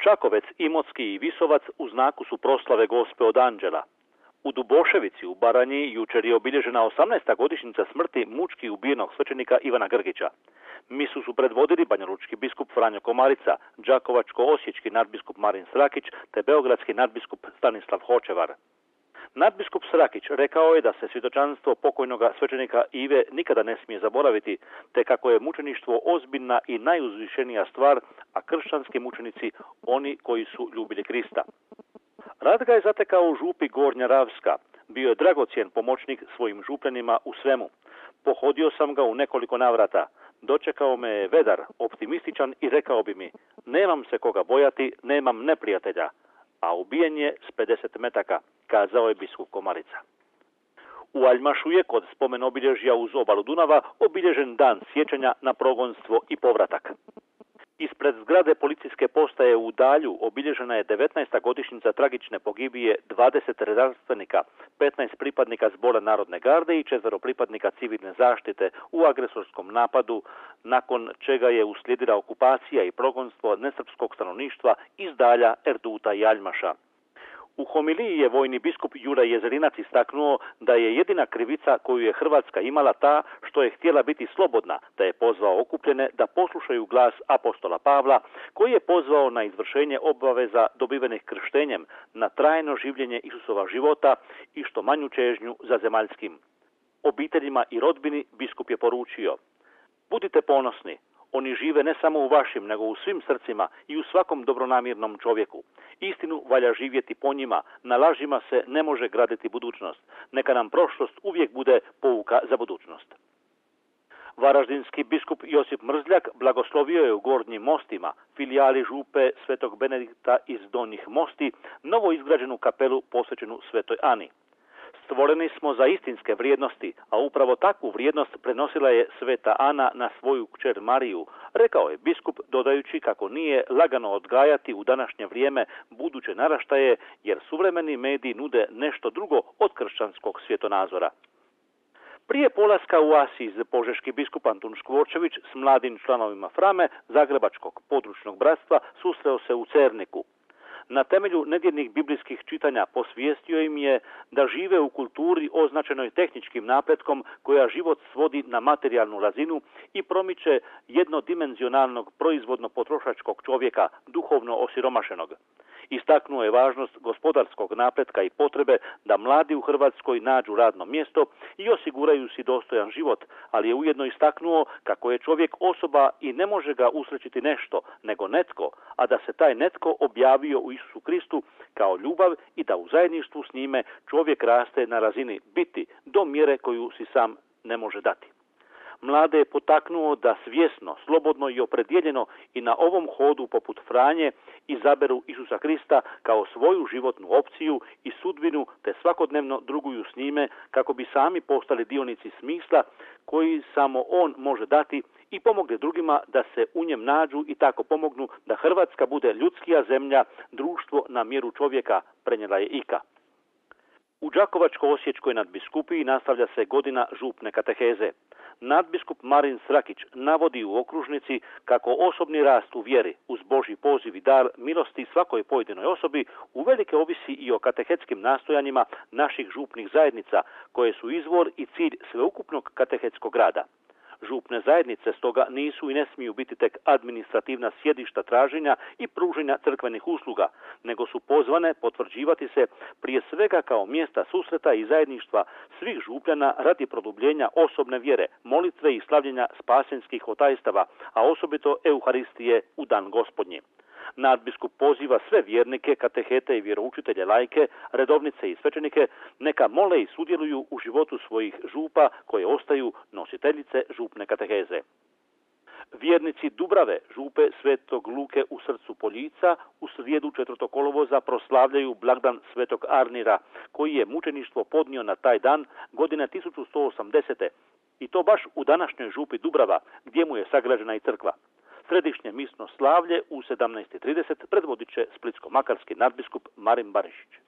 Čakovec, Imotski i Visovac u znaku su proslave Gospe od Anđela. U Duboševici u Baranji jučer je obilježena 18. godišnjica smrti mučki ubijenog svećenika Ivana Grgića. Misu su predvodili banjalučki biskup Franjo Komarica, đakovačko-osječki nadbiskup Marin Srakić te beogradski nadbiskup Stanislav Hočevar. Nadbiskup Srakić rekao je da se svjedočanstvo pokojnog svećenika Ive nikada ne smije zaboraviti, te kako je mučeništvo ozbiljna i najuzvišenija stvar, a kršćanski mučenici oni koji su ljubili Krista. Rad ga je zatekao u župi Gornja Ravska. Bio je dragocjen pomoćnik svojim župljanima u svemu. Pohodio sam ga u nekoliko navrata. Dočekao me je vedar, optimističan i rekao bi mi: nemam se koga bojati, nemam neprijatelja. A ubijen je s 50 metaka, kazao je biskup Komarica. U Aljmašu je kod spomen obilježja uz obalu Dunava obilježen dan sjećanja na progonstvo i povratak. Ispred zgrade policijske postaje u Dalju obilježena je 19. godišnjica tragične pogibije 20 redarstvenika, 15 pripadnika Zbora Narodne garde i 4 pripadnika civilne zaštite u agresorskom napadu, nakon čega je uslijedila okupacija i progonstvo nesrpskog stanovništva iz Dalja, Erduta i Aljmaša. U homiliji je vojni biskup Juraj Jezerinac istaknuo da je jedina krivica koju je Hrvatska imala ta što je htjela biti slobodna, da je pozvao okupljene da poslušaju glas apostola Pavla, koji je pozvao na izvršenje obaveza dobivenih krštenjem, na trajno življenje Isusova života i što manju čežnju za zemaljskim. Obiteljima i rodbini biskup je poručio: budite ponosni. Oni žive ne samo u vašim, nego u svim srcima i u svakom dobronamjernom čovjeku. Istinu valja živjeti po njima, na lažima se ne može graditi budućnost. Neka nam prošlost uvijek bude pouka za budućnost. Varaždinski biskup Josip Mrzljak blagoslovio je u Gornjim Mostima, filijali župe Svetog Benedikta iz Donjih Mosti, novo izgrađenu kapelu posvećenu Svetoj Ani. Stvoreni smo za istinske vrijednosti, a upravo takvu vrijednost prenosila je Sveta Ana na svoju kćer Mariju, rekao je biskup, dodajući kako nije lagano odgajati u današnje vrijeme buduće naraštaje, jer suvremeni mediji nude nešto drugo od kršćanskog svjetonazora. Prije polaska u Asiz, požeški biskup Antun Škvorčević s mladim članovima Frame, Zagrebačkog područnog bratstva, susreo se u Cerniku. Na temelju nedjeljnih biblijskih čitanja posvijestio im je da žive u kulturi označenoj tehničkim napretkom koja život svodi na materijalnu razinu i promiče jednodimenzionalnog proizvodno-potrošačkog čovjeka, duhovno osiromašenog. Istaknuo je važnost gospodarskog napretka i potrebe da mladi u Hrvatskoj nađu radno mjesto i osiguraju si dostojan život, ali je ujedno istaknuo kako je čovjek osoba i ne može ga usrećiti nešto, nego netko, a da se taj netko objavio u Isusu Kristu kao ljubav i da u zajedništvu s njime čovjek raste na razini biti do mjere koju si sam ne može dati. Mlade je potaknuo da svjesno, slobodno i opredjeljeno i na ovom hodu poput Franje izaberu Isusa Krista kao svoju životnu opciju i sudbinu, te svakodnevno druguju s njime kako bi sami postali dionici smisla koji samo on može dati i pomogli drugima da se u njem nađu i tako pomognu da Hrvatska bude ljudskija zemlja, društvo na mjeru čovjeka, prenijela je Ika. U Đakovačko-osječkoj nadbiskupiji nastavlja se godina župne kateheze. Nadbiskup Marin Srakić navodi u okružnici kako osobni rast u vjeri uz Božji poziv i dar milosti svakoj pojedinoj osobi uvelike ovisi i o katehetskim nastojanjima naših župnih zajednica, koje su izvor i cilj sveukupnog katehetskog rada. Župne zajednice stoga nisu i ne smiju biti tek administrativna sjedišta traženja i pruženja crkvenih usluga, nego su pozvane potvrđivati se prije svega kao mjesta susreta i zajedništva svih župljana radi produbljenja osobne vjere, molitve i slavljenja spasenskih otajstava, a osobito Euharistije u dan Gospodnji. Nadbiskup poziva sve vjernike, katehete i vjeroučitelje laike, redovnice i svećenike neka mole i sudjeluju u životu svojih župa koje ostaju nositeljice župne kateheze. Vjernici Dubrave, župe Svetog Luke u srcu Poljica, u srijedu 4. kolovoza proslavljaju blagdan Svetog Arnira, koji je mučeništvo podnio na taj dan godine 1180. I to baš u današnjoj župi Dubrava, gdje mu je sagrađena i crkva. Središnje misno slavlje u 17:30 predvodit će splitsko-makarski nadbiskup Marin Barišić.